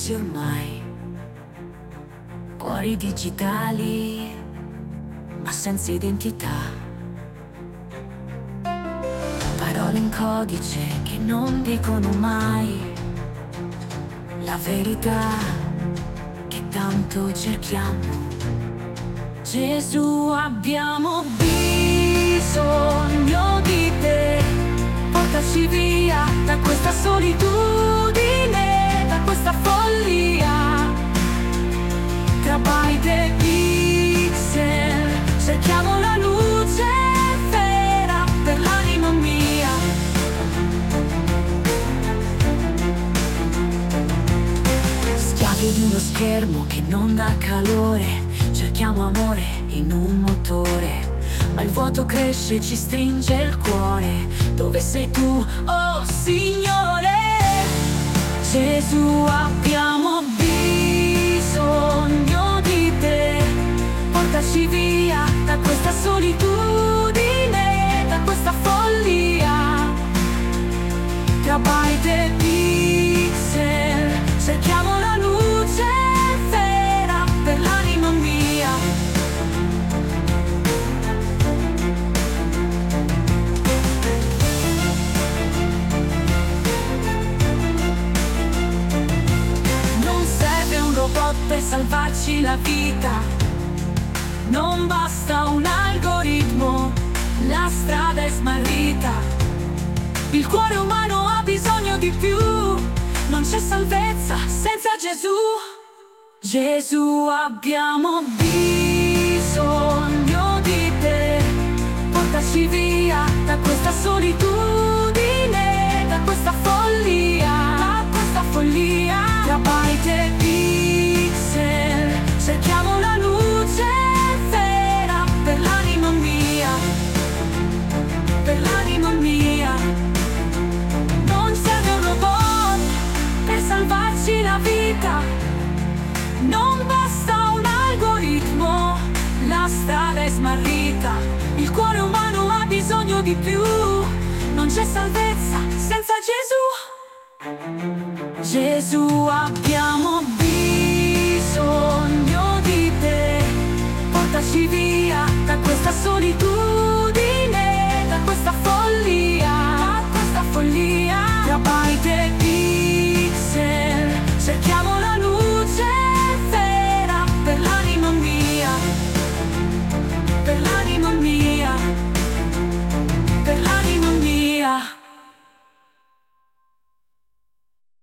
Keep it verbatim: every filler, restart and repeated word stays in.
persi ormai, cuori digitali ma senza identità, parole in codice che non dicono mai la verità che tanto cerchiamo. Gesù, abbiamo bisogno di te, portaci via da questa solitudine, da questa follia, tra byte e pixel, cerchiamo la luce vera per l'anima mia. Schiavi di uno schermo che non dà calore, cerchiamo amore in un motore, ma il vuoto cresce e ci stringe il cuore. Dove sei tu, oh Signore? Gesù, abbiamo bisogno di te, portaci via da questa solitudine, da questa follia, tra byte e pixel, cerchiamo la luce vera per l'anima mia. Non serve un robot per salvarci la vita, non basta un algoritmo, la strada è smarrita, il cuore umano ha bisogno di più, non c'è salvezza senza Gesù. Gesù, abbiamo bisogno di te, portaci via da questa solitudine, da questa follia, da questa follia, tra byte e pixel, cerchiamo la luce vera per l'anima mia, per l'anima mia. Non serve un robot per salvarci la vita, non basta un algoritmo, la strada è smarrita, il cuore umano ha bisogno di più, non c'è salvezza senza Gesù. Gesù, abbiamo